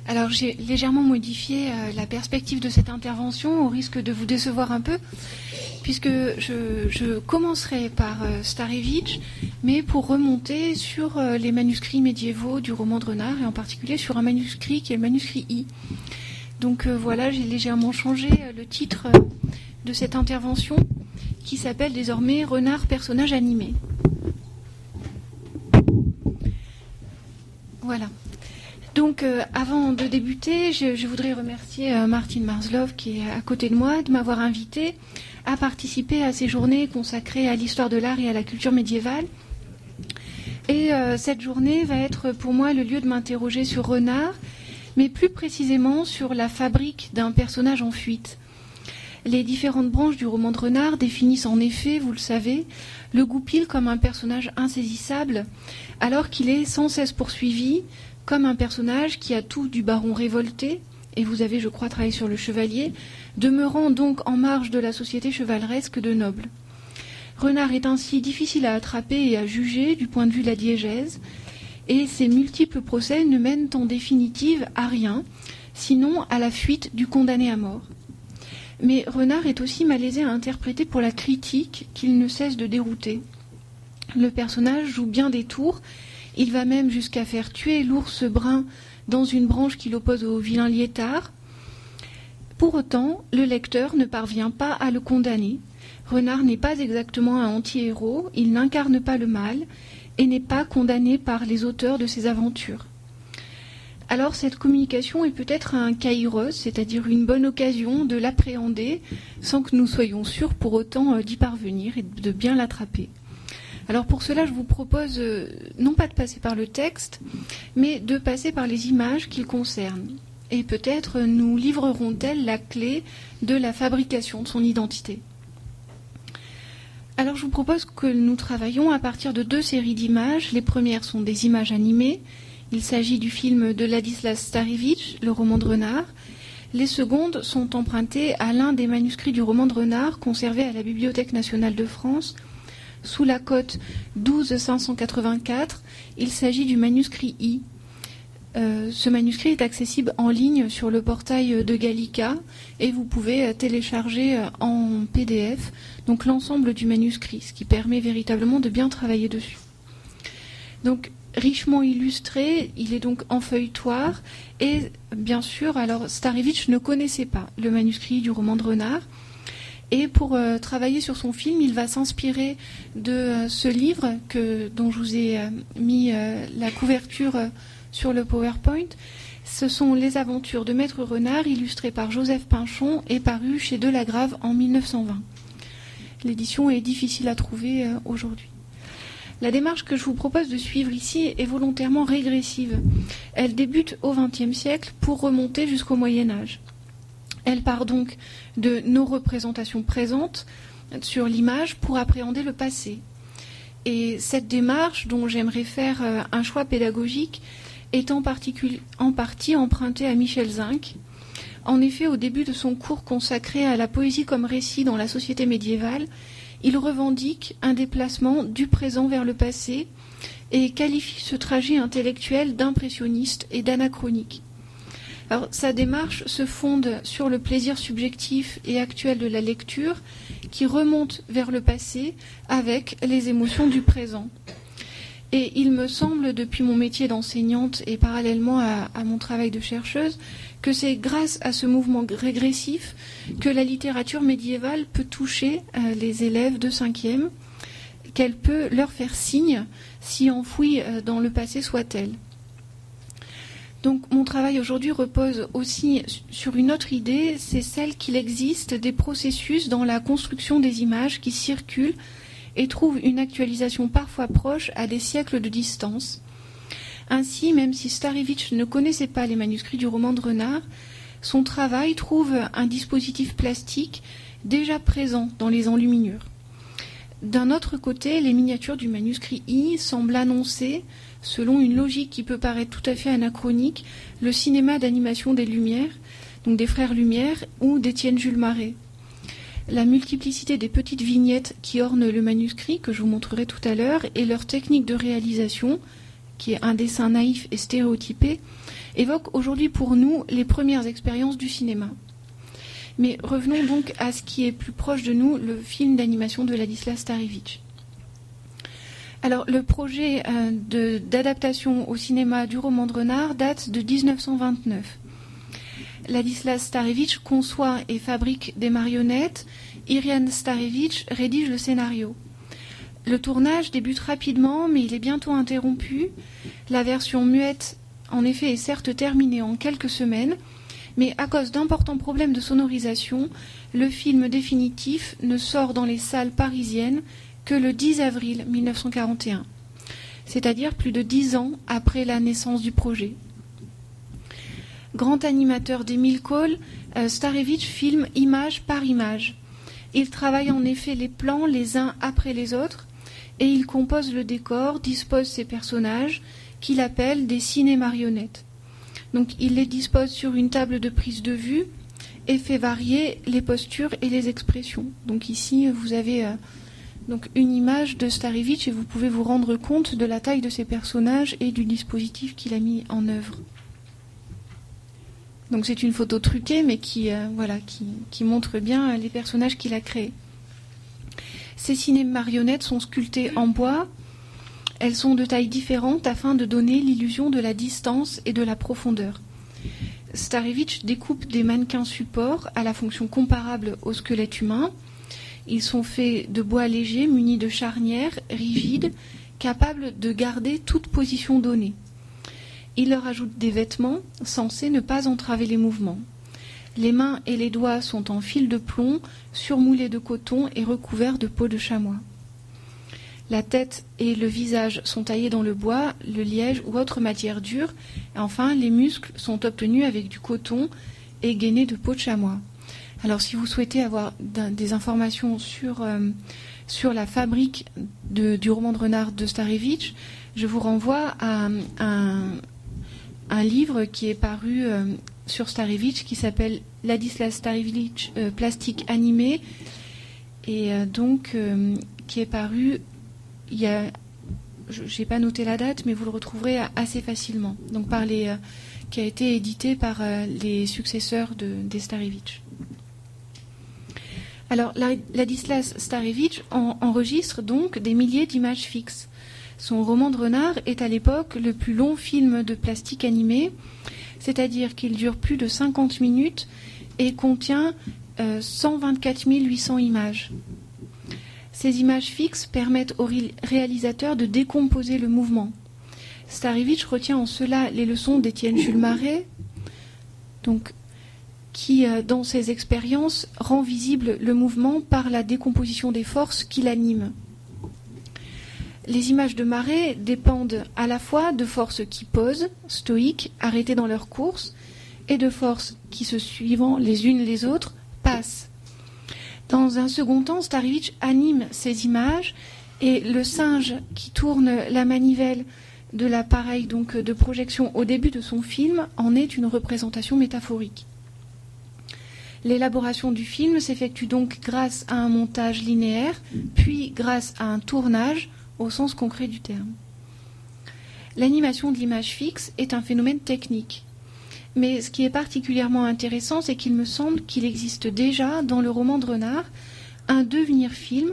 Alors j'ai légèrement modifié la perspective de cette intervention au risque de vous décevoir un peu, puisque je commencerai par Starevitch, mais pour remonter sur les manuscrits médiévaux du roman de Renard, et en particulier sur un manuscrit qui est le manuscrit I. Donc voilà, j'ai légèrement changé le titre de cette intervention, qui s'appelle désormais Renard, personnage animé. Voilà. Donc, avant de débuter, je voudrais remercier Martin Marzlov, qui est à côté de moi, de m'avoir invité à participer à ces journées consacrées à l'histoire de l'art et à la culture médiévale. Et cette journée va être pour moi le lieu de m'interroger sur Renard, mais plus précisément sur la fabrique d'un personnage en fuite. Les différentes branches du roman de Renard définissent en effet, vous le savez, le Goupil comme un personnage insaisissable, alors qu'il est sans cesse poursuivi comme un personnage qui a tout du baron révolté, et vous avez, je crois, travaillé sur le chevalier, demeurant donc en marge de la société chevaleresque de nobles. Renard est ainsi difficile à attraper et à juger du point de vue de la diégèse, et ses multiples procès ne mènent en définitive à rien, sinon à la fuite du condamné à mort. Mais Renard est aussi malaisé à interpréter pour la critique qu'il ne cesse de dérouter. Le personnage joue bien des tours. Il va même jusqu'à faire tuer l'ours brun dans une branche qui l'oppose au vilain Liétard. Pour autant, le lecteur ne parvient pas à le condamner. Renard n'est pas exactement un anti-héros, il n'incarne pas le mal et n'est pas condamné par les auteurs de ses aventures. Alors cette communication est peut-être un kairos, c'est-à-dire une bonne occasion de l'appréhender sans que nous soyons sûrs pour autant d'y parvenir et de bien l'attraper. Alors pour cela, je vous propose non pas de passer par le texte, mais de passer par les images qu'il concerne. Et peut-être nous livreront-elles la clé de la fabrication de son identité. Alors je vous propose que nous travaillions à partir de 2 séries d'images. Les premières sont des images animées. Il s'agit du film de Ladislas Starevitch, le roman de Renard. Les secondes sont empruntées à l'un des manuscrits du roman de Renard conservé à la Bibliothèque nationale de France, sous la cote 12584, il s'agit du manuscrit I. Ce manuscrit est accessible en ligne sur le portail de Gallica et vous pouvez télécharger en PDF donc l'ensemble du manuscrit, ce qui permet véritablement de bien travailler dessus. Donc richement illustré, il est donc en feuilletoire et bien sûr, alors Starevitch ne connaissait pas le manuscrit du roman de Renard. Et pour travailler sur son film, il va s'inspirer de ce livre dont je vous ai mis la couverture sur le PowerPoint. Ce sont Les aventures de Maître Renard, illustrées par Joseph Pinchon et paru chez Delagrave en 1920. L'édition est difficile à trouver aujourd'hui. La démarche que je vous propose de suivre ici est volontairement régressive. Elle débute au XXe siècle pour remonter jusqu'au Moyen Âge. Elle part donc de nos représentations présentes sur l'image pour appréhender le passé. Et cette démarche, dont j'aimerais faire un choix pédagogique, est en partie empruntée à Michel Zinc. En effet, au début de son cours consacré à la poésie comme récit dans la société médiévale, il revendique un déplacement du présent vers le passé et qualifie ce trajet intellectuel d'impressionniste et d'anachronique. Alors, sa démarche se fonde sur le plaisir subjectif et actuel de la lecture qui remonte vers le passé avec les émotions du présent. Et il me semble, depuis mon métier d'enseignante et parallèlement à mon travail de chercheuse, que c'est grâce à ce mouvement régressif que la littérature médiévale peut toucher les élèves de 5e, qu'elle peut leur faire signe, si enfouie dans le passé soit-elle. Donc mon travail aujourd'hui repose aussi sur une autre idée, c'est celle qu'il existe des processus dans la construction des images qui circulent et trouvent une actualisation parfois proche à des siècles de distance. Ainsi, même si Starevitch ne connaissait pas les manuscrits du roman de Renard, son travail trouve un dispositif plastique déjà présent dans les enluminures. D'un autre côté, les miniatures du manuscrit I semblent annoncer, selon une logique qui peut paraître tout à fait anachronique, le cinéma d'animation des Lumières, donc des frères Lumière ou d'Étienne Jules Marais. La multiplicité des petites vignettes qui ornent le manuscrit, que je vous montrerai tout à l'heure, et leur technique de réalisation, qui est un dessin naïf et stéréotypé, évoque aujourd'hui pour nous les premières expériences du cinéma. Mais revenons donc à ce qui est plus proche de nous, le film d'animation de Ladislas Starevich. Alors, le projet d'adaptation au cinéma du roman de Renard date de 1929. Ladislas Starevich conçoit et fabrique des marionnettes. Irian Starevich rédige le scénario. Le tournage débute rapidement, mais il est bientôt interrompu. La version muette, en effet, est certes terminée en quelques semaines, mais à cause d'importants problèmes de sonorisation, le film définitif ne sort dans les salles parisiennes que le 10 avril 1941, c'est-à-dire plus de 10 ans après la naissance du projet. Grand animateur d'Emile Cole, Starevich filme image par image. Il travaille en effet les plans les uns après les autres et il compose le décor, dispose ses personnages qu'il appelle des ciné-marionnettes. Donc il les dispose sur une table de prise de vue et fait varier les postures et les expressions. Donc ici vous avez donc une image de Starevich et vous pouvez vous rendre compte de la taille de ses personnages et du dispositif qu'il a mis en œuvre. Donc c'est une photo truquée mais qui montre bien les personnages qu'il a créés. Ces ciné-marionnettes sont sculptées en bois. Elles sont de tailles différentes afin de donner l'illusion de la distance et de la profondeur. Starevich découpe des mannequins supports à la fonction comparable au squelette humain. Ils sont faits de bois léger munis de charnières rigides capables de garder toute position donnée. Il leur ajoute des vêtements censés ne pas entraver les mouvements. Les mains et les doigts sont en fil de plomb, surmoulés de coton et recouverts de peau de chamois. La tête et le visage sont taillés dans le bois, le liège ou autre matière dure. Et enfin, les muscles sont obtenus avec du coton et gainés de peau de chamois. Alors, si vous souhaitez avoir des informations sur la fabrique du roman de Renard de Starevich, je vous renvoie à un livre qui est paru sur Starevich qui s'appelle Ladislas Starevich plastique animé et qui est paru je n'ai pas noté la date mais vous le retrouverez assez facilement donc qui a été édité par les successeurs des Starevich. Alors Ladislas Starevich enregistre donc des milliers d'images fixes. Son roman de Renard est à l'époque le plus long film de plastique animé, c'est-à-dire qu'il dure plus de 50 minutes et contient 124 800 images. Ces images fixes permettent au réalisateur de décomposer le mouvement. Starevich retient en cela les leçons d'Étienne Jules Marais, qui, dans ses expériences, rend visible le mouvement par la décomposition des forces qui l'animent. Les images de Marais dépendent à la fois de forces qui posent, stoïques, arrêtées dans leur course, et de forces qui, se suivant les unes les autres, passent. Dans un second temps, Starevich anime ces images et le singe qui tourne la manivelle de l'appareil de projection au début de son film en est une représentation métaphorique. L'élaboration du film s'effectue donc grâce à un montage linéaire, puis grâce à un tournage au sens concret du terme. L'animation de l'image fixe est un phénomène technique. Mais ce qui est particulièrement intéressant, c'est qu'il me semble qu'il existe déjà dans le roman de Renard un devenir film,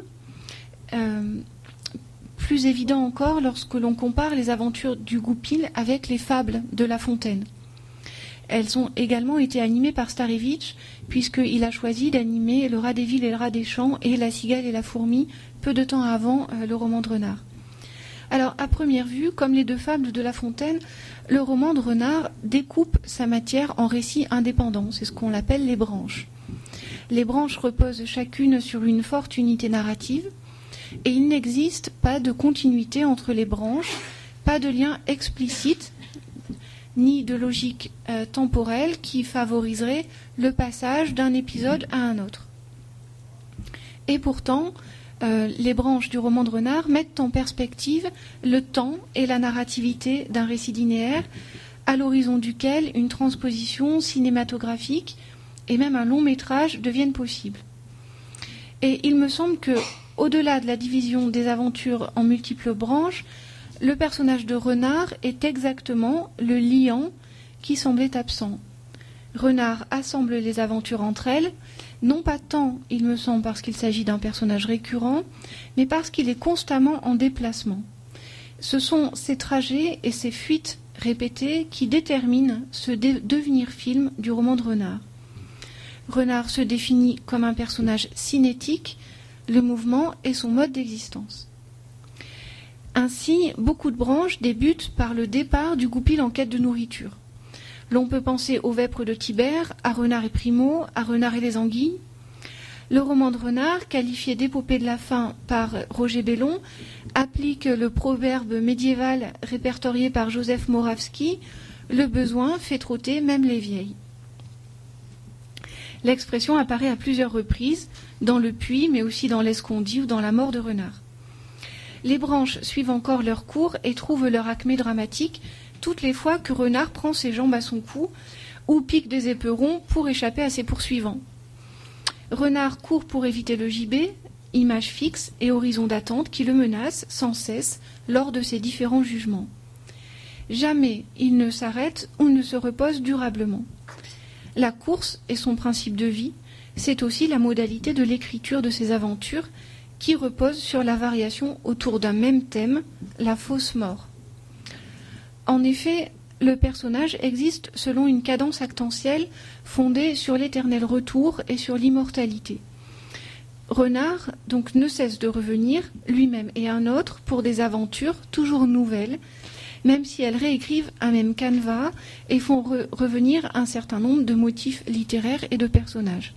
plus évident encore lorsque l'on compare les aventures du Goupil avec les fables de La Fontaine. Elles ont également été animées par Starevich, puisqu'il a choisi d'animer Le rat des villes et le rat des champs et La cigale et la fourmi peu de temps avant le roman de Renard. Alors, à première vue, comme les deux fables de La Fontaine, le roman de Renard découpe sa matière en récits indépendants. C'est ce qu'on appelle les branches. Les branches reposent chacune sur une forte unité narrative et il n'existe pas de continuité entre les branches, pas de lien explicite ni de logique temporelle qui favoriserait le passage d'un épisode à un autre. Et pourtant, les branches du roman de Renard mettent en perspective le temps et la narrativité d'un récit linéaire, à l'horizon duquel une transposition cinématographique et même un long métrage deviennent possibles. Et il me semble que, au-delà de la division des aventures en multiples branches, le personnage de Renard est exactement le liant qui semblait absent. Renard assemble les aventures entre elles, non pas tant, il me semble, parce qu'il s'agit d'un personnage récurrent, mais parce qu'il est constamment en déplacement. Ce sont ces trajets et ces fuites répétées qui déterminent ce devenir film du roman de Renard. Renard se définit comme un personnage cinétique, le mouvement est son mode d'existence. Ainsi, beaucoup de branches débutent par le départ du goupil en quête de nourriture. L'on peut penser aux vêpres de Tibère, à Renard et Primo, à Renard et les anguilles. Le roman de Renard, qualifié d'épopée de la faim par Roger Bellon, applique le proverbe médiéval répertorié par Joseph Moravski, « Le besoin fait trotter même les vieilles ». L'expression apparaît à plusieurs reprises, dans Le Puits, mais aussi dans L'Escondit ou dans La mort de Renard. Les branches suivent encore leur cours et trouvent leur acmé dramatique toutes les fois que Renard prend ses jambes à son cou ou pique des éperons pour échapper à ses poursuivants. Renard court pour éviter le gibet, image fixe et horizon d'attente qui le menace sans cesse lors de ses différents jugements. Jamais il ne s'arrête ou ne se repose durablement. La course est son principe de vie, c'est aussi la modalité de l'écriture de ses aventures qui repose sur la variation autour d'un même thème, la fausse mort. En effet, le personnage existe selon une cadence actentielle fondée sur l'éternel retour et sur l'immortalité. Renard, donc, ne cesse de revenir, lui-même et un autre, pour des aventures toujours nouvelles, même si elles réécrivent un même canevas et font revenir un certain nombre de motifs littéraires et de personnages.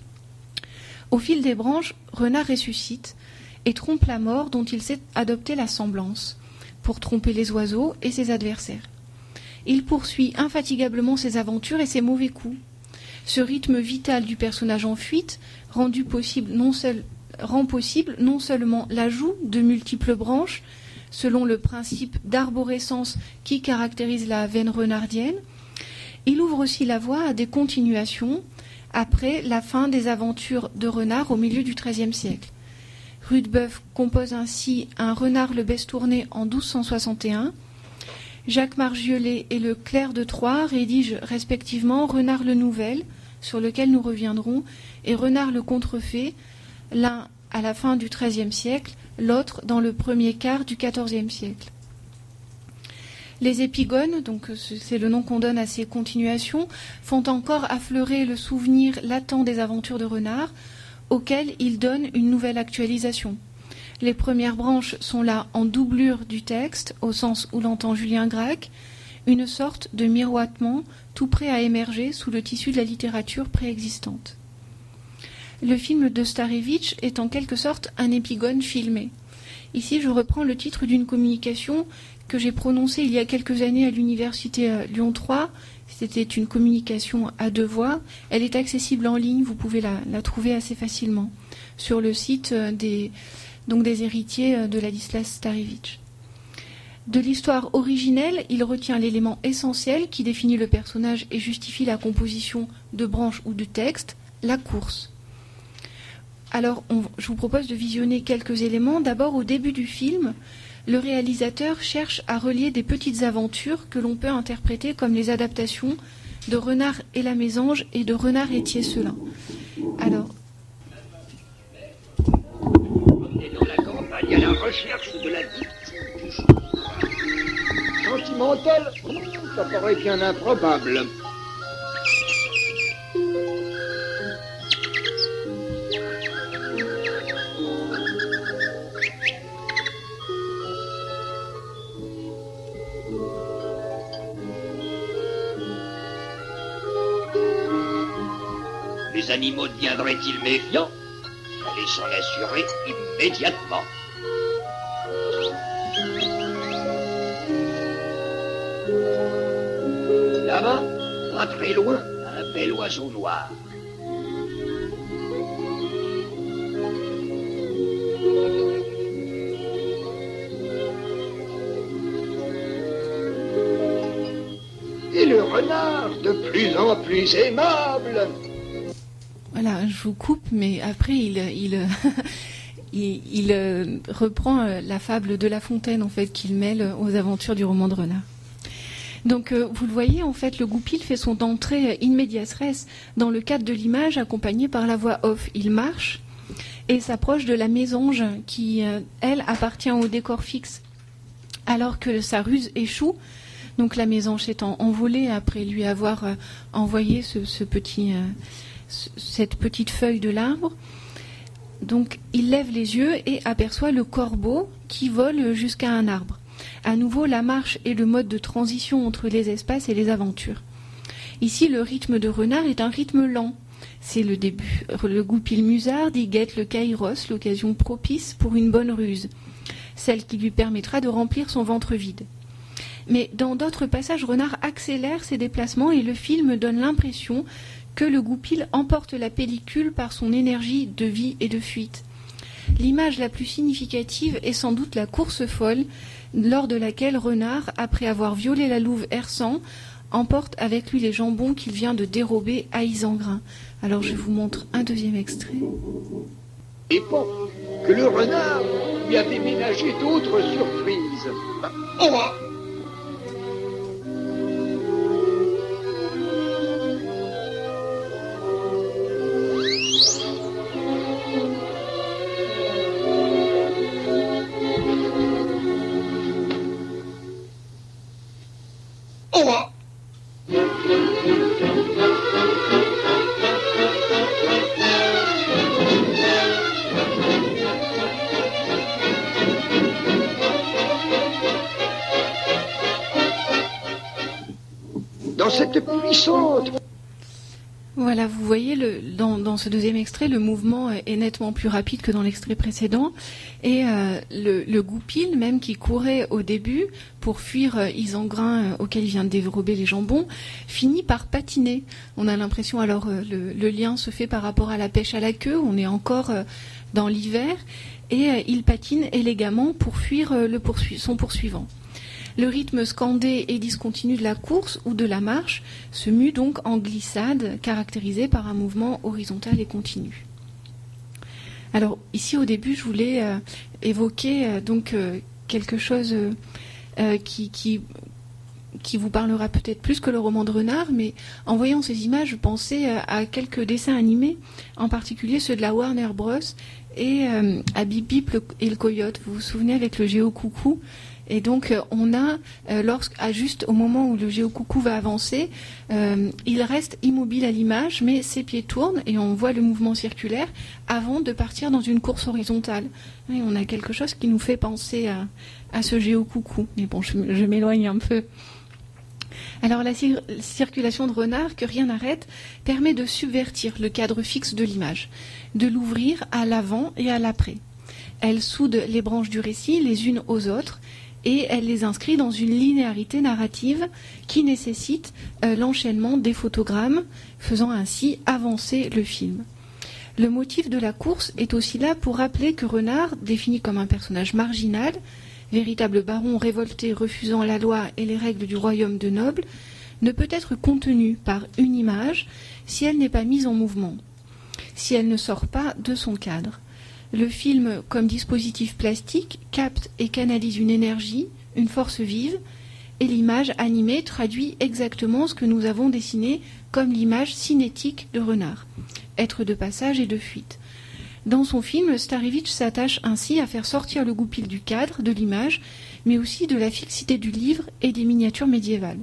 Au fil des branches, Renard ressuscite et trompe la mort dont il s'est adopté la semblance, pour tromper les oiseaux et ses adversaires. Il poursuit infatigablement ses aventures et ses mauvais coups. Ce rythme vital du personnage en fuite rend possible non seulement l'ajout de multiples branches, selon le principe d'arborescence qui caractérise la veine renardienne, il ouvre aussi la voie à des continuations après la fin des aventures de Renard au milieu du XIIIe siècle. Rudebeuf compose ainsi un Renard le Bestourné en 1261. Jacques Margiolais et le Clerc de Troyes rédigent respectivement Renard le Nouvel, sur lequel nous reviendrons, et Renard le Contrefait, l'un à la fin du XIIIe siècle, l'autre dans le premier quart du XIVe siècle. Les épigones, donc c'est le nom qu'on donne à ces continuations, font encore affleurer le souvenir latent des aventures de Renard, auxquelles ils donnent une nouvelle actualisation. Les premières branches sont là en doublure du texte, au sens où l'entend Julien Gracq, une sorte de miroitement tout prêt à émerger sous le tissu de la littérature préexistante. Le film de Starevitch est en quelque sorte un épigone filmé. Ici, je reprends le titre d'une communication que j'ai prononcée il y a quelques années à l'université Lyon 3. C'était une communication à deux voix. Elle est accessible en ligne, vous pouvez la trouver assez facilement sur le site des héritiers de Ladislas Starevitch. De l'histoire originelle, il retient l'élément essentiel qui définit le personnage et justifie la composition de branches ou de textes, la course. Alors, je vous propose de visionner quelques éléments. D'abord, au début du film, le réalisateur cherche à relier des petites aventures que l'on peut interpréter comme les adaptations de Renard et la Mésange et de Renard et Tiesselin. Alors, on est dans la campagne à la recherche de la vie. Sentimentale, ça paraît bien improbable. Les animaux deviendraient-ils méfiants? Allez s'en assurer immédiatement. Là-bas, pas très loin, un bel oiseau noir. Et le renard, de plus en plus aimable. Voilà, je vous coupe, mais après il reprend la fable de La Fontaine en fait qu'il mêle aux aventures du roman de Renard. Donc vous le voyez, en fait, le goupil fait son entrée in medias res dans le cadre de l'image, accompagné par la voix off. Il marche et s'approche de la mésange qui, elle, appartient au décor fixe, alors que sa ruse échoue. Donc la mésange s'étant envolée après lui avoir envoyé cette petite feuille de l'arbre. Donc il lève les yeux et aperçoit le corbeau qui vole jusqu'à un arbre. À nouveau, la marche est le mode de transition entre les espaces et les aventures. Ici, le rythme de Renard est un rythme lent. C'est le début. Le goupil musarde y guette le kairos, l'occasion propice pour une bonne ruse, celle qui lui permettra de remplir son ventre vide. Mais dans d'autres passages, Renard accélère ses déplacements et le film donne l'impression que le goupil emporte la pellicule par son énergie de vie et de fuite. L'image la plus significative est sans doute la course folle, lors de laquelle Renard, après avoir violé la louve Hersant, emporte avec lui les jambons qu'il vient de dérober à Isengrin. Alors je vous montre un deuxième extrait. Et pas que le renard lui avait ménagé d'autres surprises. Oh! Dans cette puissante... Voilà, vous voyez dans ce deuxième extrait, le mouvement est nettement plus rapide que dans l'extrait précédent. Et le goupil, même qui courait au début pour fuir Isengrin auquel il vient de dérober les jambons, finit par patiner. On a l'impression, alors le lien se fait par rapport à la pêche à la queue, on est encore dans l'hiver, et il patine élégamment pour fuir son poursuivant. Le rythme scandé et discontinu de la course ou de la marche se mue donc en glissade, caractérisée par un mouvement horizontal et continu. Alors ici au début, je voulais évoquer quelque chose qui vous parlera peut-être plus que le roman de Renard, mais en voyant ces images, je pensais à quelques dessins animés, en particulier ceux de la Warner Bros. Et à Bip Bip et le Coyote. Vous vous souvenez avec le Géocoucou? Et donc on a, juste au moment où le Géocoucou va avancer, il reste immobile à l'image, mais ses pieds tournent et on voit le mouvement circulaire avant de partir dans une course horizontale. Et on a quelque chose qui nous fait penser à ce Géocoucou. Mais bon, je m'éloigne un peu. Alors la circulation de Renard, que rien n'arrête, permet de subvertir le cadre fixe de l'image, de l'ouvrir à l'avant et à l'après. Elle soude les branches du récit les unes aux autres, et elle les inscrit dans une linéarité narrative qui nécessite l'enchaînement des photogrammes, faisant ainsi avancer le film. Le motif de la course est aussi là pour rappeler que Renard, défini comme un personnage marginal, véritable baron révolté refusant la loi et les règles du royaume de nobles, ne peut être contenu par une image si elle n'est pas mise en mouvement, si elle ne sort pas de son cadre. Le film, comme dispositif plastique, capte et canalise une énergie, une force vive, et l'image animée traduit exactement ce que nous avons dessiné comme l'image cinétique de Renard, être de passage et de fuite. Dans son film, Starevich s'attache ainsi à faire sortir le goupil du cadre, de l'image, mais aussi de la fixité du livre et des miniatures médiévales.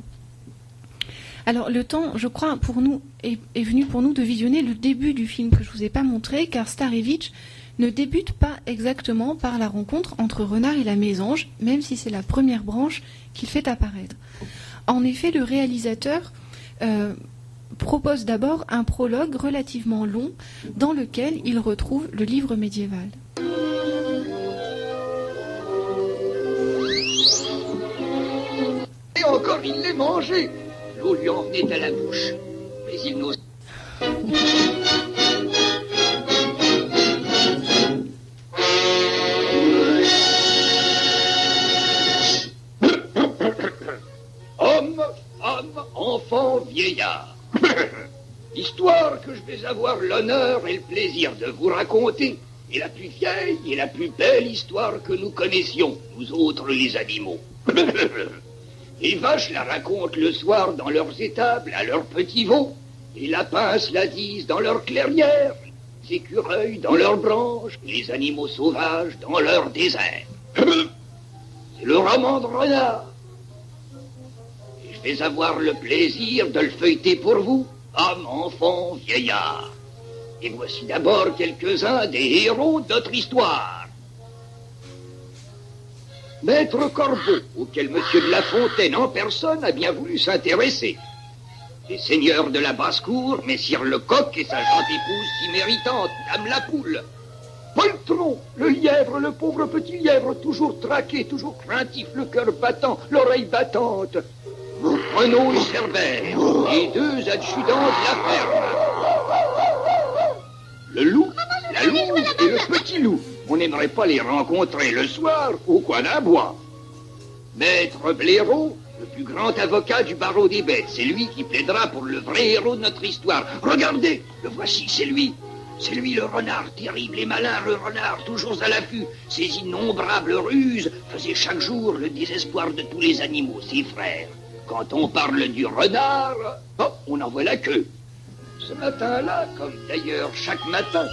Alors le temps, je crois, pour nous est venu pour nous de visionner le début du film que je ne vous ai pas montré, car Starevich ne débute pas exactement par la rencontre entre Renard et la mésange, même si c'est la première branche qu'il fait apparaître. En effet, le réalisateur propose d'abord un prologue relativement long dans lequel il retrouve le livre médiéval. Et encore il l'est mangé. L'eau lui en venait à la bouche. Mais il n'ose... Homme, femme, enfant, vieillard. L'histoire que je vais avoir l'honneur et le plaisir de vous raconter est la plus vieille et la plus belle histoire que nous connaissions, nous autres les animaux. Les vaches la racontent le soir dans leurs étables à leurs petits veaux. Les lapins se la disent dans leurs clairières. Les écureuils dans leurs branches. Les animaux sauvages dans leurs déserts. C'est le roman de Renard. Et je vais avoir le plaisir de le feuilleter pour vous, hommes, enfants, vieillards. Et voici d'abord quelques-uns des héros de notre histoire. Maître Corbeau, auquel Monsieur de La Fontaine en personne a bien voulu s'intéresser. Les seigneurs de la basse-cour, Messire Lecoq et sa gentille épouse si méritante, Dame la Poule. Poltron, le lièvre, le pauvre petit lièvre, toujours traqué, toujours craintif, le cœur battant, l'oreille battante. Renaud et Cerbère, les deux adjudants de la ferme. Le loup, la louve et le petit loup. On n'aimerait pas les rencontrer le soir au coin d'un bois. Maître Blaireau, le plus grand avocat du barreau des bêtes, c'est lui qui plaidera pour le vrai héros de notre histoire. Regardez, le voici, c'est lui. C'est lui le renard terrible et malin, le renard toujours à l'affût. Ses innombrables ruses faisaient chaque jour le désespoir de tous les animaux, ses frères. Quand on parle du renard, hop, on en voit la queue. Ce matin-là, comme d'ailleurs chaque matin.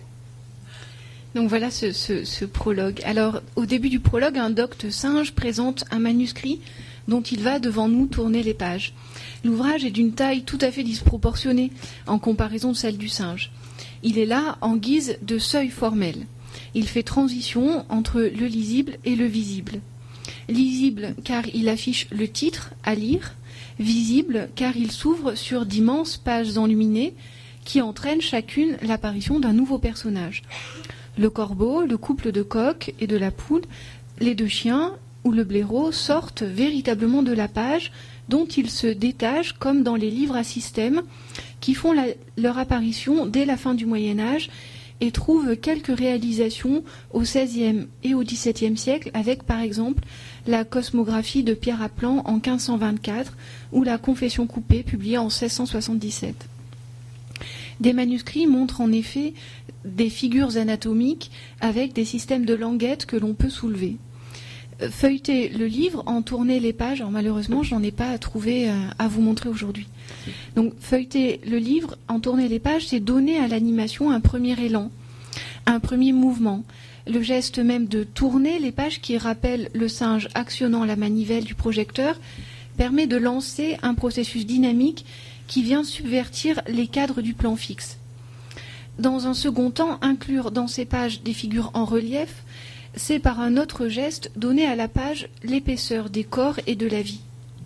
Donc voilà ce prologue. Alors, au début du prologue, un docte singe présente un manuscrit dont il va devant nous tourner les pages. L'ouvrage est d'une taille tout à fait disproportionnée en comparaison de celle du singe. Il est là en guise de seuil formel. Il fait transition entre le lisible et le visible. Lisible car il affiche le titre à lire, visible car il s'ouvre sur d'immenses pages enluminées qui entraînent chacune l'apparition d'un nouveau personnage. Le corbeau, le couple de coq et de la poule, les deux chiens ou le blaireau sortent véritablement de la page dont ils se détachent comme dans les livres à système qui font leur apparition dès la fin du Moyen-Âge et trouvent quelques réalisations au XVIe et au XVIIe siècle avec par exemple la cosmographie de Pierre Aplan en 1524 ou la Confession coupée publiée en 1677. Des manuscrits montrent en effet des figures anatomiques avec des systèmes de languettes que l'on peut soulever. Feuilleter le livre, en tourner les pages, alors malheureusement je n'en ai pas trouvé à vous montrer aujourd'hui. Donc feuilleter le livre, en tourner les pages, c'est donner à l'animation un premier élan, un premier mouvement. Le geste même de tourner les pages qui rappelle le singe actionnant la manivelle du projecteur permet de lancer un processus dynamique qui vient subvertir les cadres du plan fixe. Dans un second temps, inclure dans ces pages des figures en relief, c'est par un autre geste donner à la page l'épaisseur des corps et de la vie.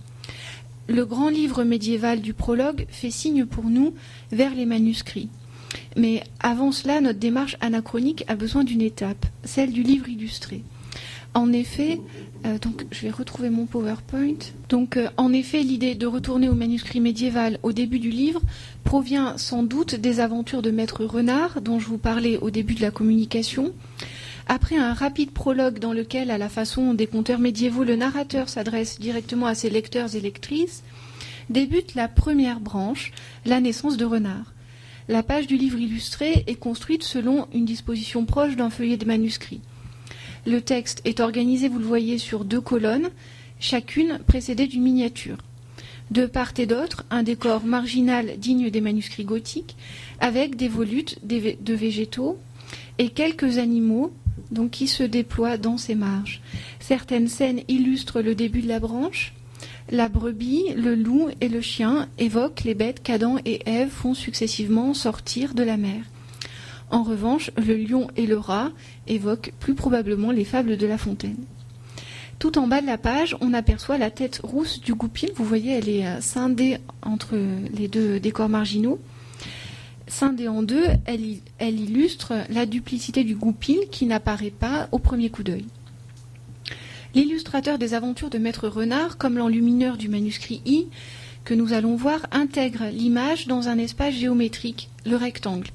Le grand livre médiéval du prologue fait signe pour nous vers les manuscrits. Mais avant cela, notre démarche anachronique a besoin d'une étape, celle du livre illustré. En effet, je vais retrouver mon PowerPoint. En effet, l'idée de retourner au manuscrit médiéval au début du livre provient sans doute des aventures de Maître Renard, dont je vous parlais au début de la communication. Après un rapide prologue dans lequel, à la façon des conteurs médiévaux, le narrateur s'adresse directement à ses lecteurs et lectrices, débute la première branche, la naissance de Renard. La page du livre illustré est construite selon une disposition proche d'un feuillet de manuscrit. Le texte est organisé, vous le voyez, sur 2 colonnes, chacune précédée d'une miniature. De part et d'autre, un décor marginal digne des manuscrits gothiques, avec des volutes de végétaux et quelques animaux qui se déploient dans ces marges. Certaines scènes illustrent le début de la branche. La brebis, le loup et le chien évoquent les bêtes qu'Adam et Ève font successivement sortir de la mer. En revanche, le lion et le rat évoquent plus probablement les fables de La Fontaine. Tout en bas de la page, on aperçoit la tête rousse du goupil. Vous voyez, elle est scindée entre les 2 décors marginaux. Scindée en 2, elle illustre la duplicité du goupil qui n'apparaît pas au premier coup d'œil. L'illustrateur des aventures de Maître Renard, comme l'enlumineur du manuscrit I, que nous allons voir, intègre l'image dans un espace géométrique, le rectangle.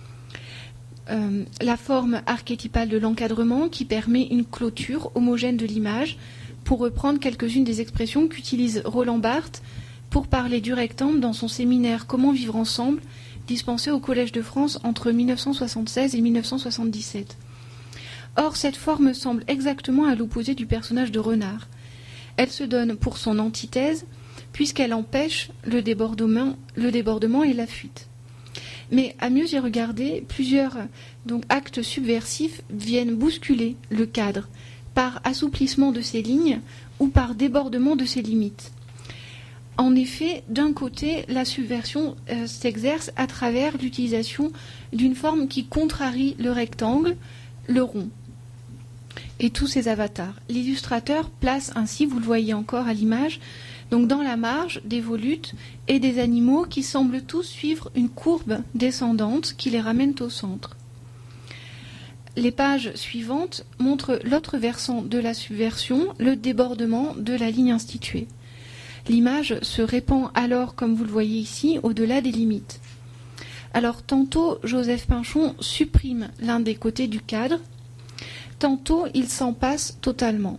La forme archétypale de l'encadrement qui permet une clôture homogène de l'image, pour reprendre quelques-unes des expressions qu'utilise Roland Barthes pour parler du rectangle dans son séminaire « Comment vivre ensemble » dispensé au Collège de France entre 1976 et 1977. Or, cette forme semble exactement à l'opposé du personnage de Renard. Elle se donne pour son antithèse, puisqu'elle empêche le débordement et la fuite. Mais à mieux y regarder, plusieurs actes subversifs viennent bousculer le cadre par assouplissement de ses lignes ou par débordement de ses limites. En effet, d'un côté, la subversion s'exerce à travers l'utilisation d'une forme qui contrarie le rectangle, le rond, et tous ses avatars. L'illustrateur place ainsi, vous le voyez encore à l'image, donc dans la marge des volutes et des animaux qui semblent tous suivre une courbe descendante qui les ramène au centre. Les pages suivantes montrent l'autre versant de la subversion, le débordement de la ligne instituée. L'image se répand alors, comme vous le voyez ici, au-delà des limites. Alors tantôt Joseph Pinchon supprime l'un des côtés du cadre, tantôt il s'en passe totalement.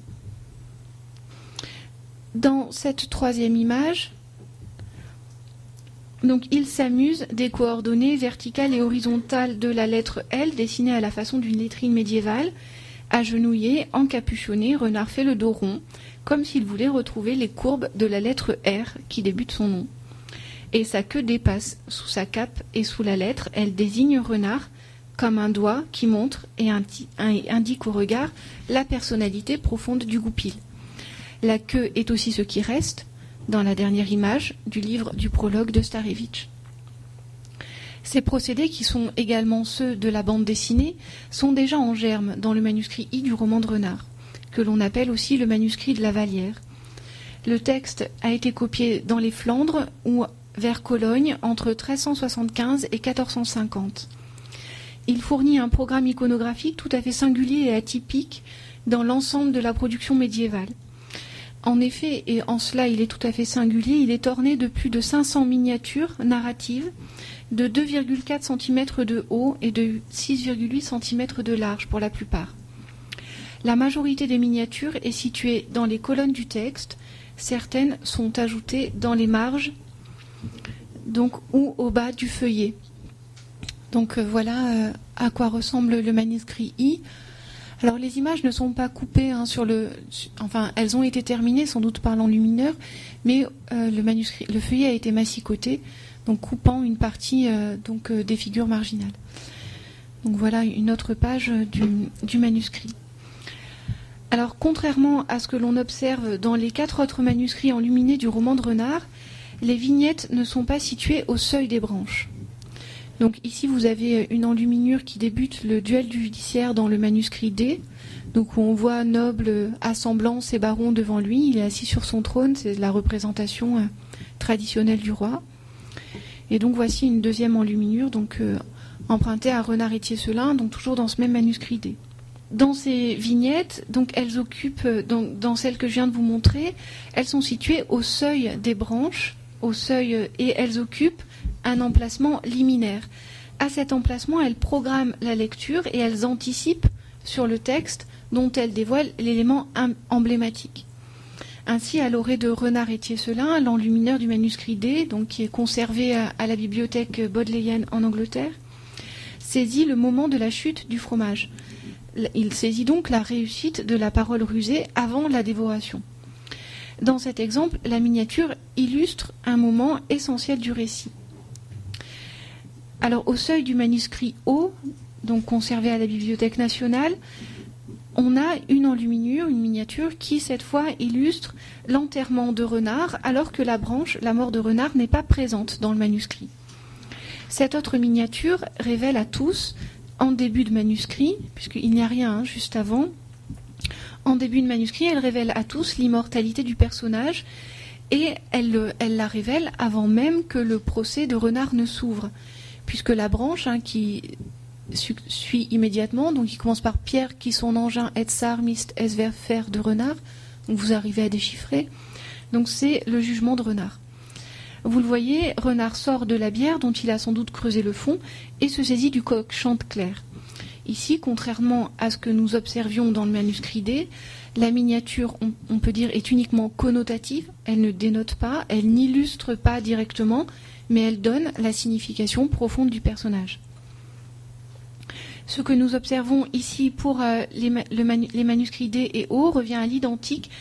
Dans cette troisième image, donc il s'amuse des coordonnées verticales et horizontales de la lettre L dessinée à la façon d'une lettrine médiévale. Agenouillé, encapuchonné, Renard fait le dos rond, comme s'il voulait retrouver les courbes de la lettre R qui débute son nom. Et sa queue dépasse sous sa cape et sous la lettre, elle désigne Renard comme un doigt qui montre et indique au regard la personnalité profonde du goupil. La queue est aussi ce qui reste dans la dernière image du livre du prologue de Starevitch. Ces procédés, qui sont également ceux de la bande dessinée, sont déjà en germe dans le manuscrit I du roman de Renard, que l'on appelle aussi le manuscrit de la Vallière. Le texte a été copié dans les Flandres ou vers Cologne entre 1375 et 1450. Il fournit un programme iconographique tout à fait singulier et atypique dans l'ensemble de la production médiévale. En effet, et en cela il est tout à fait singulier, il est orné de plus de 500 miniatures narratives de 2,4 cm de haut et de 6,8 cm de large pour la plupart. La majorité des miniatures est située dans les colonnes du texte, certaines sont ajoutées dans les marges ou au bas du feuillet. Donc voilà à quoi ressemble le manuscrit I. Alors les images ne sont pas coupées elles ont été terminées sans doute par l'enlumineur, mais le feuillet a été massicoté, donc coupant une partie des figures marginales. Donc voilà une autre page du manuscrit. Alors contrairement à ce que l'on observe dans les 4 autres manuscrits enluminés du roman de Renard, les vignettes ne sont pas situées au seuil des branches. Donc ici vous avez une enluminure qui débute le duel du judiciaire dans le manuscrit D, donc où on voit Noble assemblant ses barons devant lui, il est assis sur son trône, c'est la représentation traditionnelle du roi. Et donc voici une deuxième enluminure empruntée à Renard Étier-Selin, donc toujours dans ce même manuscrit D. Dans ces vignettes, donc elles occupent, dans celles que je viens de vous montrer, elles sont situées au seuil des branches, et elles occupent un emplacement liminaire. À cet emplacement, elles programment la lecture et elles anticipent sur le texte dont elles dévoilent l'élément emblématique. Ainsi, à l'orée de Renard Étier-Selin, l'enlumineur du manuscrit D, qui est conservé à la bibliothèque Bodleian en Angleterre, saisit le moment de la chute du fromage. Il saisit donc la réussite de la parole rusée avant la dévoration. Dans cet exemple, la miniature illustre un moment essentiel du récit. Alors, au seuil du manuscrit O, donc conservé à la Bibliothèque nationale, on a une enluminure, une miniature, qui cette fois illustre l'enterrement de Renard, alors que la branche, la mort de Renard, n'est pas présente dans le manuscrit. Cette autre miniature révèle à tous, en début de manuscrit, puisqu'il n'y a rien juste avant, en début de manuscrit, elle révèle à tous l'immortalité du personnage, et elle la révèle avant même que le procès de Renard ne s'ouvre, puisque la branche qui suit immédiatement, donc il commence par Pierre qui son engin et tsar mist es ver de Renard, donc vous arrivez à déchiffrer, donc c'est le jugement de Renard. Vous le voyez, Renard sort de la bière dont il a sans doute creusé le fond et se saisit du coq Chantecler. Ici, contrairement à ce que nous observions dans le manuscrit D, la miniature, on peut dire, est uniquement connotative, elle ne dénote pas, elle n'illustre pas directement, mais elle donne la signification profonde du personnage. Ce que nous observons ici pour les manuscrits D et O revient à l'identique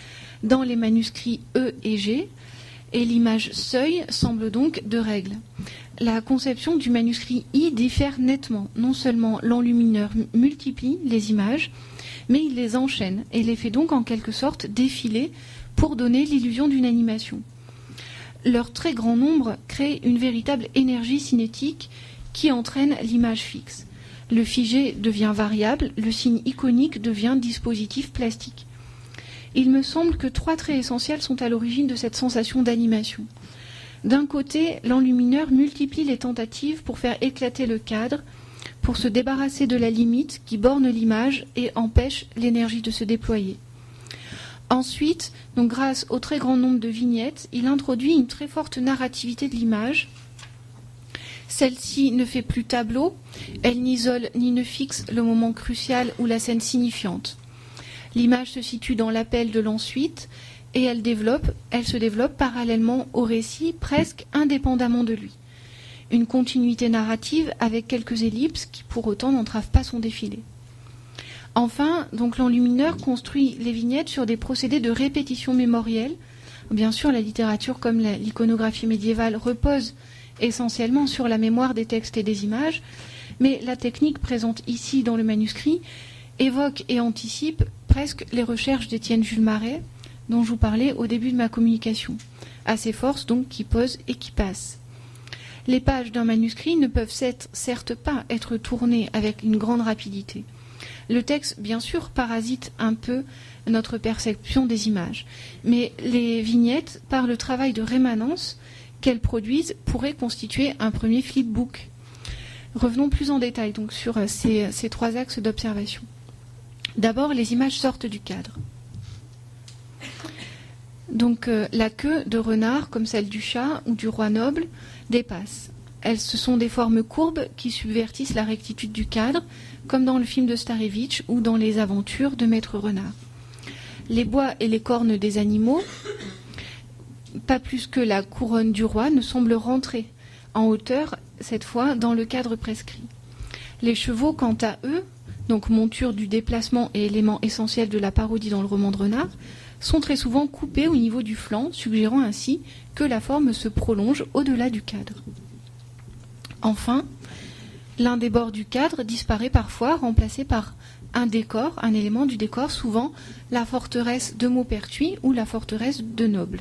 dans les manuscrits E et G, et l'image seuil semble donc de règle. La conception du manuscrit I diffère nettement. Non seulement l'enlumineur multiplie les images, mais il les enchaîne et les fait donc en quelque sorte défiler pour donner l'illusion d'une animation. Leur très grand nombre crée une véritable énergie cinétique qui entraîne l'image fixe. Le figé devient variable, le signe iconique devient dispositif plastique. Il me semble que 3 traits essentiels sont à l'origine de cette sensation d'animation. D'un côté, l'enlumineur multiplie les tentatives pour faire éclater le cadre, pour se débarrasser de la limite qui borne l'image et empêche l'énergie de se déployer. Ensuite, donc grâce au très grand nombre de vignettes, il introduit une très forte narrativité de l'image. Celle-ci ne fait plus tableau, elle n'isole ni ne fixe le moment crucial ou la scène signifiante. L'image se situe dans l'appel de l'ensuite et elle se développe parallèlement au récit, presque indépendamment de lui. Une continuité narrative avec quelques ellipses qui pour autant n'entravent pas son défilé. Enfin, donc l'enlumineur construit les vignettes sur des procédés de répétition mémorielle. Bien sûr, la littérature comme l'iconographie médiévale repose essentiellement sur la mémoire des textes et des images, mais la technique présente ici dans le manuscrit évoque et anticipe presque les recherches d'Étienne Jules Marais, dont je vous parlais au début de ma communication, à ces forces donc qui posent et qui passent. Les pages d'un manuscrit ne peuvent certes pas être tournées avec une grande rapidité. Le texte, bien sûr, parasite un peu notre perception des images, mais les vignettes, par le travail de rémanence qu'elles produisent, pourraient constituer un premier flipbook. Revenons plus en détail donc sur ces 3 axes d'observation. D'abord, les images sortent du cadre. Donc la queue de renard, comme celle du chat ou du roi noble, dépasse. Ce sont des formes courbes qui subvertissent la rectitude du cadre, comme dans le film de Starevitch ou dans les aventures de Maître Renard. Les bois et les cornes des animaux, pas plus que la couronne du roi, ne semblent rentrer en hauteur, cette fois, dans le cadre prescrit. Les chevaux, quant à eux, donc monture du déplacement et élément essentiel de la parodie dans le roman de Renard, sont très souvent coupés au niveau du flanc, suggérant ainsi que la forme se prolonge au-delà du cadre. Enfin, l'un des bords du cadre disparaît parfois, remplacé par un décor, un élément du décor, souvent la forteresse de Maupertuis ou la forteresse de Noble.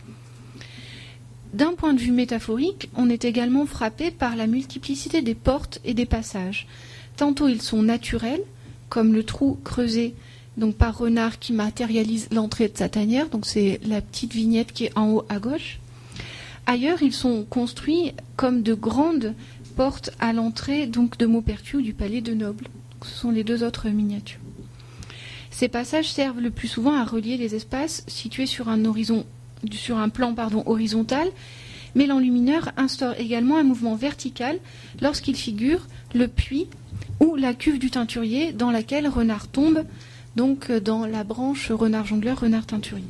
D'un point de vue métaphorique, on est également frappé par la multiplicité des portes et des passages. Tantôt ils sont naturels, comme le trou creusé donc par Renard qui matérialise l'entrée de sa tanière, donc c'est la petite vignette qui est en haut à gauche. Ailleurs, ils sont construits comme de grandes portes à l'entrée donc de Maupertuis ou du palais de Noble. Donc, ce sont les 2 autres miniatures. Ces passages servent le plus souvent à relier les espaces situés sur un plan horizontal, mais l'enlumineur instaure également un mouvement vertical lorsqu'il figure le puits ou la cuve du teinturier dans laquelle Renard tombe, donc dans la branche renard jongleur, renard teinturier.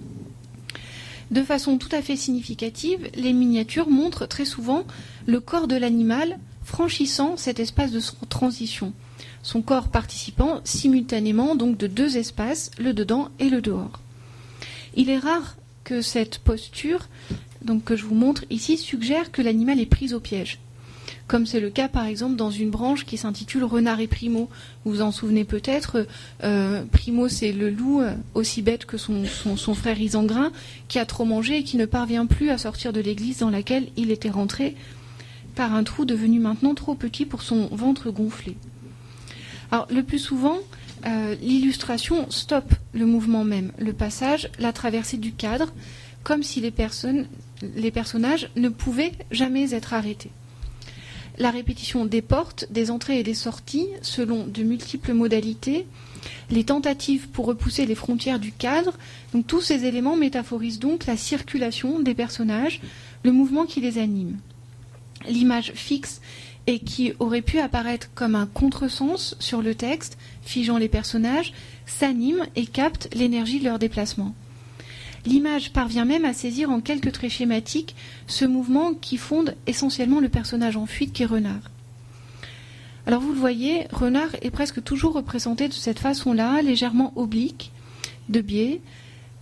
De façon tout à fait significative, les miniatures montrent très souvent le corps de l'animal franchissant cet espace de transition, son corps participant simultanément donc de 2 espaces, le dedans et le dehors. Il est rare que cette posture, donc que je vous montre ici, suggère que l'animal est pris au piège, comme c'est le cas par exemple dans une branche qui s'intitule Renard et Primo. Vous vous en souvenez peut-être, Primo c'est le loup aussi bête que son frère Isengrin, qui a trop mangé et qui ne parvient plus à sortir de l'église dans laquelle il était rentré par un trou devenu maintenant trop petit pour son ventre gonflé. Alors le plus souvent, l'illustration stoppe le mouvement même, le passage, la traversée du cadre, comme si les personnages ne pouvaient jamais être arrêtés. La répétition des portes, des entrées et des sorties, selon de multiples modalités, les tentatives pour repousser les frontières du cadre, donc tous ces éléments métaphorisent donc la circulation des personnages, le mouvement qui les anime. L'image fixe et qui aurait pu apparaître comme un contresens sur le texte, figeant les personnages, s'anime et capte l'énergie de leur déplacement. L'image parvient même à saisir en quelques traits schématiques ce mouvement qui fonde essentiellement le personnage en fuite qui est Renard. Alors vous le voyez, Renard est presque toujours représenté de cette façon-là, légèrement oblique, de biais,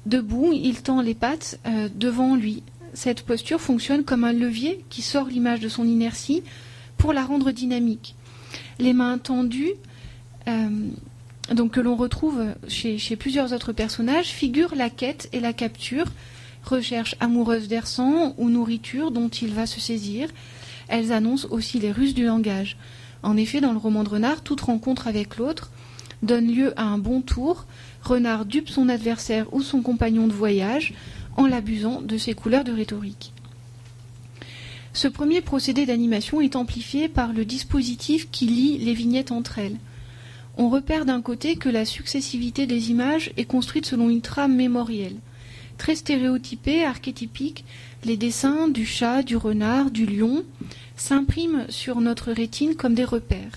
Debout, il tend les pattes devant lui. Cette posture fonctionne comme un levier qui sort l'image de son inertie pour la rendre dynamique. Les mains tendues, donc que l'on retrouve chez plusieurs autres personnages, figurent la quête et la capture, recherche amoureuse d'air sang ou nourriture dont il va se saisir. Elles annoncent aussi les ruses du langage. En effet, dans le roman de Renard, toute rencontre avec l'autre donne lieu à un bon tour. Renard dupe son adversaire ou son compagnon de voyage en l'abusant de ses couleurs de rhétorique. Ce premier procédé d'animation est amplifié par le dispositif qui lie les vignettes entre elles. On repère d'un côté que la successivité des images est construite selon une trame mémorielle. Très stéréotypée, archétypique, les dessins du chat, du renard, du lion s'impriment sur notre rétine comme des repères.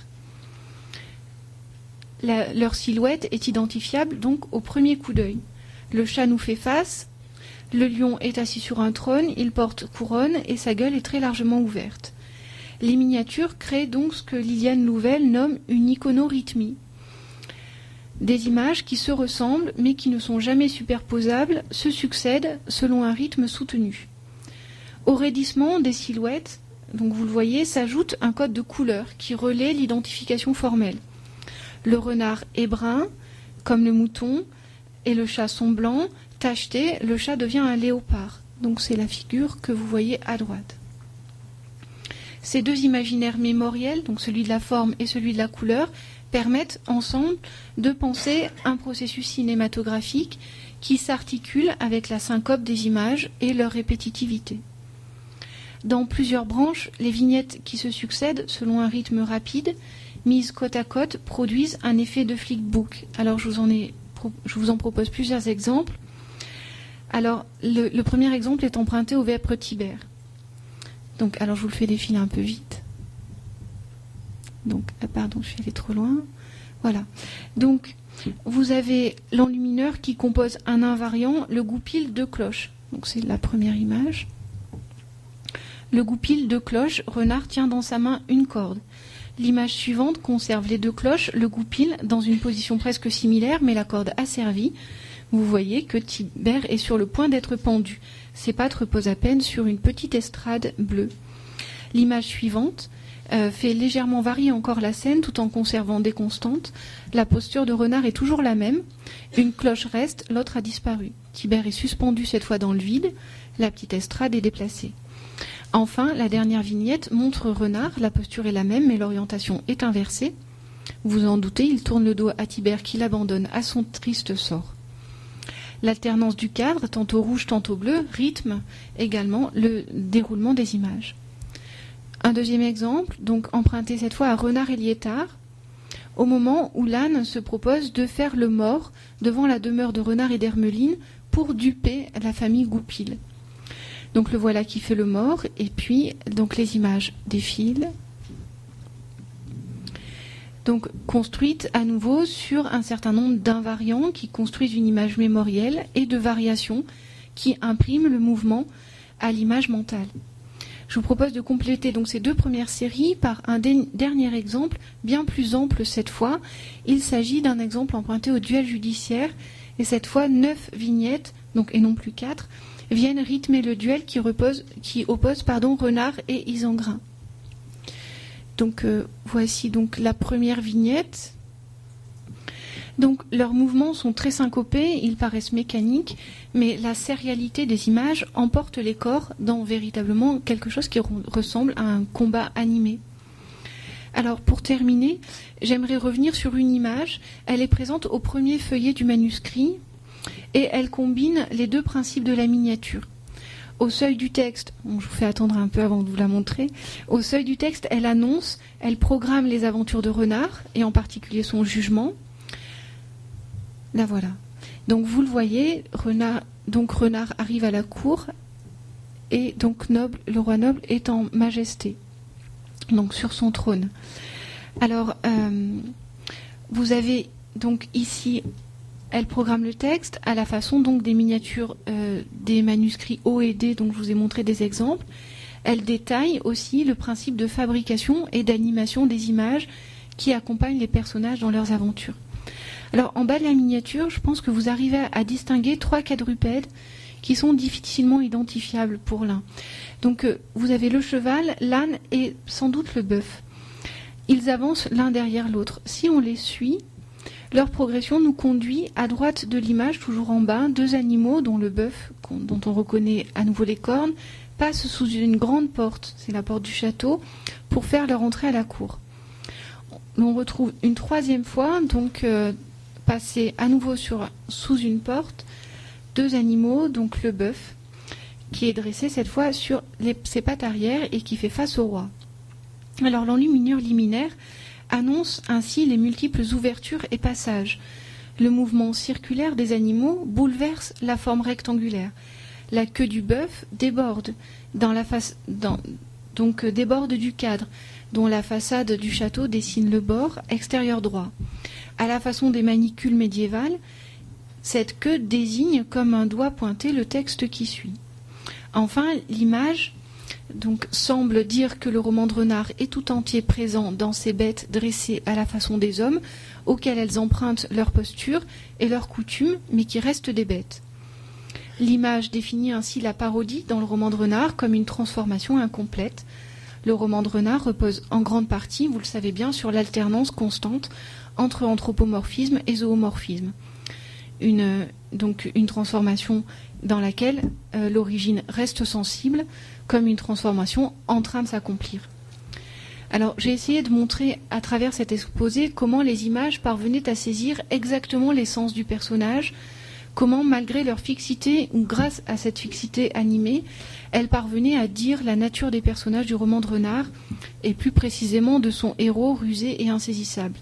Leur silhouette est identifiable donc au premier coup d'œil. Le chat nous fait face, le lion est assis sur un trône, il porte couronne et sa gueule est très largement ouverte. Les miniatures créent donc ce que Liliane Louvel nomme une iconorythmie. Des images qui se ressemblent mais qui ne sont jamais superposables se succèdent selon un rythme soutenu. Au raidissement des silhouettes, donc vous le voyez, s'ajoute un code de couleur qui relaie l'identification formelle. Le renard est brun, comme le mouton, et le chat sont blancs. Tacheté, le chat devient un léopard. Donc c'est la figure que vous voyez à droite. Ces deux imaginaires mémoriels, donc celui de la forme et celui de la couleur, permettent ensemble de penser un processus cinématographique qui s'articule avec la syncope des images et leur répétitivité. Dans plusieurs branches, les vignettes qui se succèdent selon un rythme rapide, mises côte à côte, produisent un effet de flickbook. Alors je vous en propose plusieurs exemples. Alors le premier exemple est emprunté au Vêpres Tibère. Donc alors je vous le fais défiler un peu vite. Donc pardon, je suis allée trop loin. Voilà. Donc vous avez l'enlumineur qui compose un invariant, le goupil de cloche. Donc c'est la première image. Le goupil de cloche, Renard tient dans sa main une corde. L'image suivante conserve les deux cloches, le goupil dans une position presque similaire, mais la corde asservie. Vous voyez que Tibère est sur le point d'être pendu. Ses pattes reposent à peine sur une petite estrade bleue. L'image suivante fait légèrement varier encore la scène tout en conservant des constantes. La posture de Renard est toujours la même. Une cloche reste, l'autre a disparu. Tibère est suspendu cette fois dans le vide. La petite estrade est déplacée. Enfin, la dernière vignette montre Renard. La posture est la même, mais l'orientation est inversée. Vous en doutez, il tourne le dos à Tibère qui l'abandonne à son triste sort. L'alternance du cadre, tantôt rouge, tantôt bleu, rythme également le déroulement des images. Un deuxième exemple, donc emprunté cette fois à Renard et Liétard, au moment où l'âne se propose de faire le mort devant la demeure de Renard et d'Hermeline pour duper la famille Goupil. Donc le voilà qui fait le mort, et puis donc les images défilent. Donc construite à nouveau sur un certain nombre d'invariants qui construisent une image mémorielle et de variations qui impriment le mouvement à l'image mentale. Je vous propose de compléter donc ces deux premières séries par un dernier exemple, bien plus ample cette fois. Il s'agit d'un exemple emprunté au duel judiciaire, et cette fois 9 vignettes, donc, et non plus 4, viennent rythmer le duel qui oppose Renard et Isengrin. Donc voici donc la première vignette. Donc leurs mouvements sont très syncopés, ils paraissent mécaniques, mais la sérialité des images emporte les corps dans véritablement quelque chose qui ressemble à un combat animé. Alors pour terminer, j'aimerais revenir sur une image. Elle est présente au premier feuillet du manuscrit et elle combine les deux principes de la miniature. Au seuil du texte, je vous fais attendre un peu avant de vous la montrer, au seuil du texte, elle annonce, elle programme les aventures de Renard, et en particulier son jugement. Là voilà. Donc vous le voyez, Renard arrive à la cour, et donc le roi noble est en majesté, donc sur son trône. Alors, vous avez donc ici... Elle programme le texte à la façon donc des miniatures des manuscrits O et D, dont je vous ai montré des exemples. Elle détaille aussi le principe de fabrication et d'animation des images qui accompagnent les personnages dans leurs aventures. Alors en bas de la miniature, je pense que vous arrivez à distinguer 3 quadrupèdes qui sont difficilement identifiables pour l'un. Donc vous avez le cheval, l'âne et sans doute le bœuf. Ils avancent l'un derrière l'autre. Si on les suit, leur progression nous conduit à droite de l'image, toujours en bas, 2 animaux dont le bœuf, dont on reconnaît à nouveau les cornes, passent sous une grande porte, c'est la porte du château, pour faire leur entrée à la cour. On retrouve une 3e fois, donc passer à nouveau sous une porte, 2 animaux, donc le bœuf, qui est dressé cette fois sur ses pattes arrière et qui fait face au roi. Alors l'enluminure liminaire annonce ainsi les multiples ouvertures et passages. Le mouvement circulaire des animaux bouleverse la forme rectangulaire. La queue du bœuf déborde déborde du cadre, dont la façade du château dessine le bord extérieur droit. À la façon des manicules médiévales, cette queue désigne comme un doigt pointé le texte qui suit. Enfin, l'image semble dire que le roman de Renard est tout entier présent dans ces bêtes dressées à la façon des hommes, auxquelles elles empruntent leur posture et leurs coutumes, mais qui restent des bêtes. L'image définit ainsi la parodie dans le roman de Renard comme une transformation incomplète. Le roman de Renard repose en grande partie, vous le savez bien, sur l'alternance constante entre anthropomorphisme et zoomorphisme. Une transformation dans laquelle l'origine reste sensible comme une transformation en train de s'accomplir. Alors j'ai essayé de montrer à travers cet exposé comment les images parvenaient à saisir exactement l'essence du personnage, comment malgré leur fixité ou grâce à cette fixité animée, elles parvenaient à dire la nature des personnages du roman de Renard et plus précisément de son héros rusé et insaisissable.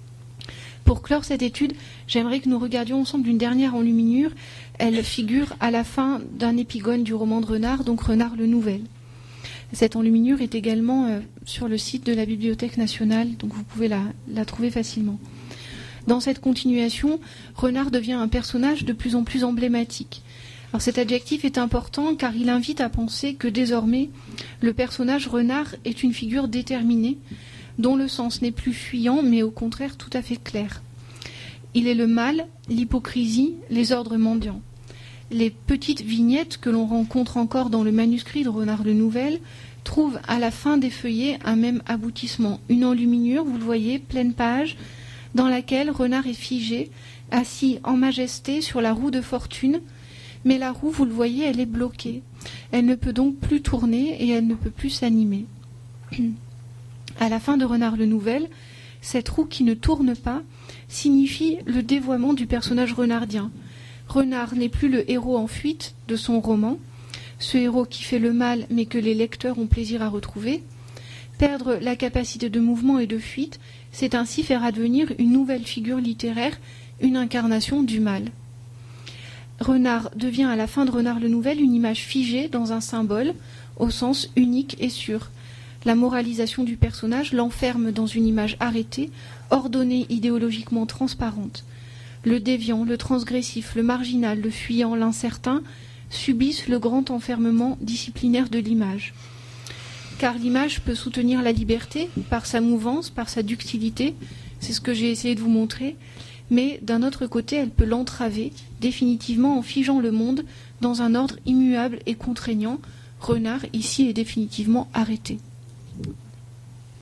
Pour clore cette étude, j'aimerais que nous regardions ensemble une dernière enluminure. Elle figure à la fin d'un épigone du roman de Renard, donc Renard le Nouvel. Cette enluminure est également sur le site de la Bibliothèque nationale, donc vous pouvez la trouver facilement. Dans cette continuation, Renard devient un personnage de plus en plus emblématique. Alors cet adjectif est important car il invite à penser que désormais, le personnage Renard est une figure déterminée, dont le sens n'est plus fuyant, mais au contraire tout à fait clair. Il est le mal, l'hypocrisie, les ordres mendiants. Les petites vignettes que l'on rencontre encore dans le manuscrit de Renard le Nouvel trouvent à la fin des feuillets un même aboutissement. Une enluminure, vous le voyez, pleine page, dans laquelle Renard est figé, assis en majesté sur la roue de fortune, mais la roue, vous le voyez, elle est bloquée. Elle ne peut donc plus tourner et elle ne peut plus s'animer. À la fin de Renard le Nouvel, cette roue qui ne tourne pas signifie le dévoiement du personnage renardien. Renard n'est plus le héros en fuite de son roman, ce héros qui fait le mal mais que les lecteurs ont plaisir à retrouver. Perdre la capacité de mouvement et de fuite, c'est ainsi faire advenir une nouvelle figure littéraire, une incarnation du mal. Renard devient à la fin de Renard le Nouvel une image figée dans un symbole, au sens unique et sûr. La moralisation du personnage l'enferme dans une image arrêtée, ordonnée idéologiquement transparente. Le déviant, le transgressif, le marginal, le fuyant, l'incertain subissent le grand enfermement disciplinaire de l'image. Car l'image peut soutenir la liberté par sa mouvance, par sa ductilité, c'est ce que j'ai essayé de vous montrer, mais d'un autre côté, elle peut l'entraver définitivement en figeant le monde dans un ordre immuable et contraignant. Renard, ici, est définitivement arrêté.